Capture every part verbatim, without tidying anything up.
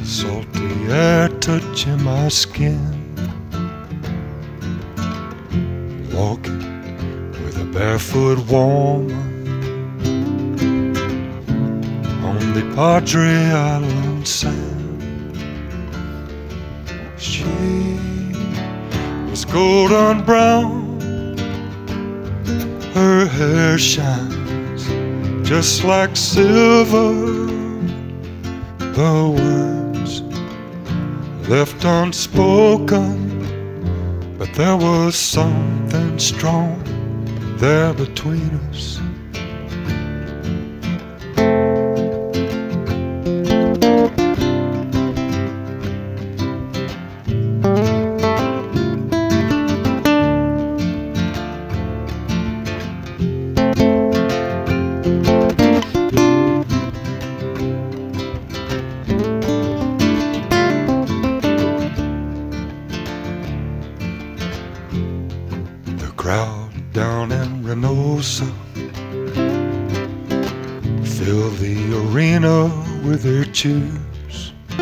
salty air touching my skin, walking with a barefoot woman on the Padre Island sand. She was golden brown, her hair shines just like silver. The words left unspoken, but there was something strong there between us. The crowd down in Reynosa filled the arena with their cheers.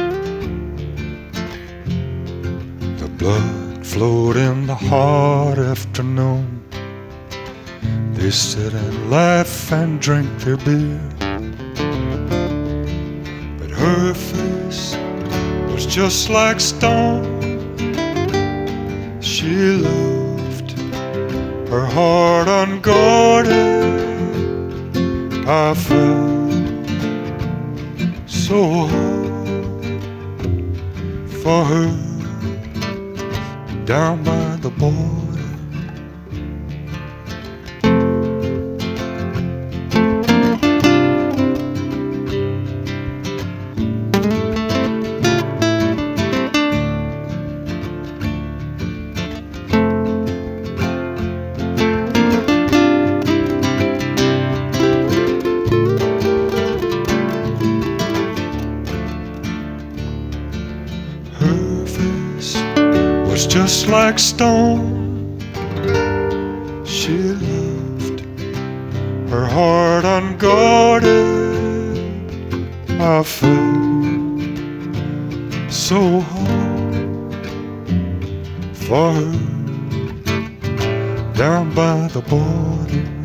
The blood flowed in the hot afternoon. They sit and laugh and drink their beer, but her face was just like stone. She loved her heart unguarded. I felt so hard for her down by the border. Her face was just like stone. She loved her heart unguarded. I felt so hard for her down by the border.